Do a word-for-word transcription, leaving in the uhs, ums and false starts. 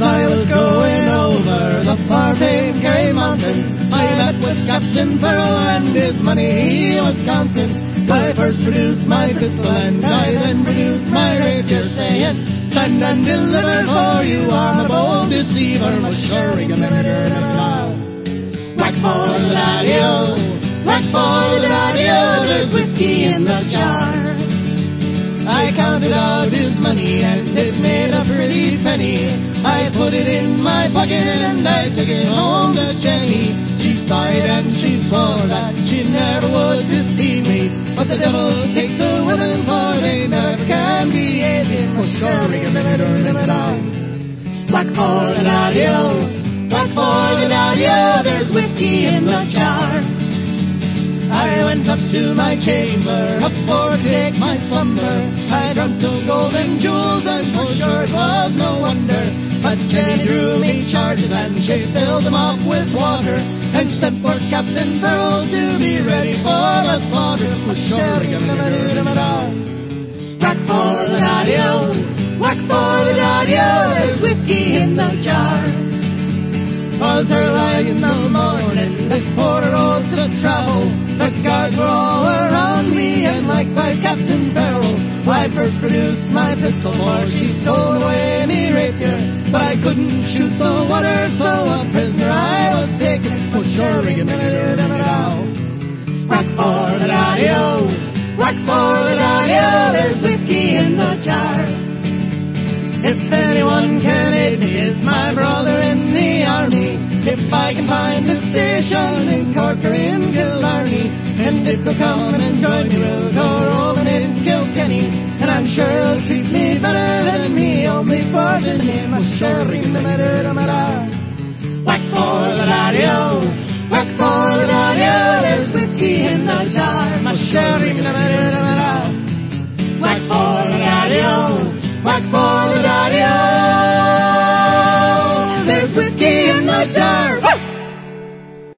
As I was going over the far famed Kerry Mountain, I met with Captain Farrell and his money he was counting. I first produced my pistol and I then produced my rapier, saying, stand and deliver, for you are a bold deceiver, must sure remember now. Whack for the daddy-o, whack for the daddy-o, there's whiskey in the jar. I counted out his money and it made a pretty penny. I put it in my pocket and I took it home to Jenny. She sighed and she swore that she never would deceive me. But the devil take the women, for they never can be aided. For sure, ring a minute or a minute out. Whack for the daddy-o, whack for the daddy-o, there's whiskey in the jar. I went up to my chamber, up for to take my slumber. I dreamt of gold and jewels, and for sure it was no wonder. But Jenny drew me charges, and she filled them up with water, and she sent for Captain Farrell to be ready for the slaughter. For sure, whack for the daddy-o, whack for the daddy-o, there's whiskey in the jar. 'Twas early in the morning, the porter rose to travel. The guards were all around me, and likewise Captain Farrell. I first produced my pistol, for she stole away me rapier. But I couldn't shoot the water, so a prisoner I was taken. For sure, ring a minute, out. Whack for the daddy-o, whack for the daddy-o, there's whiskey in the jar. If anyone can aid me, it's my brother in the army. If I can find a station in Cork or in Killarney, and if they'll come and join me, we'll go rolling in Kilkenny. And I'm sure he'll treat me better than me, only sporting him a sharing the matter, whack for the daddy-o, whack for the daddy-o, there's whiskey in the jar. My sharing the matter, whack for the daddy-o, whack for the daddy-o, there's whiskey in the jar.